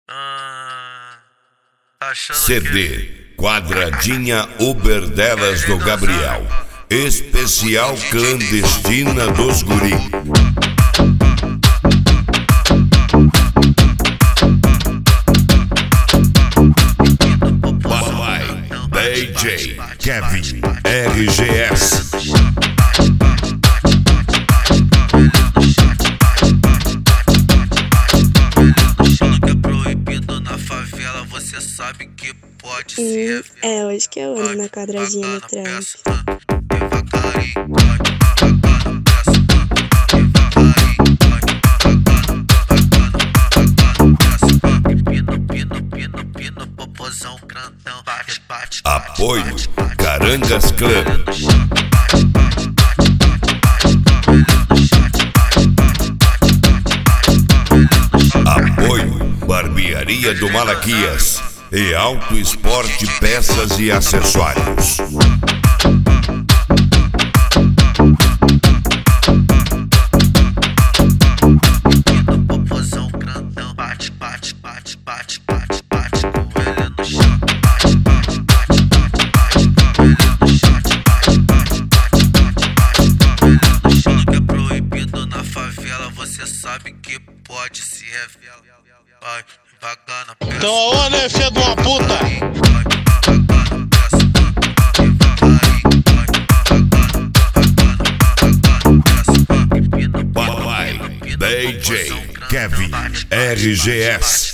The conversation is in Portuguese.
Ah, achando CD Quadradinha Uberdelas do Gabriel, especial clandestina dos guri. Papai, DJ, Kevin, RGS. Achando que é proibido na favela, você sabe que pode ser. É, hoje que eu ando na quadradinha no trânsito. Apoio Carangas Club. Apoio Barbearia do Malaquias e Auto Esporte Peças e Acessórios. Você sabe que pode se revelar. Vai devagar na peça. Então aonde é, filha de uma puta? Papai, DJ, Kevin, RGS.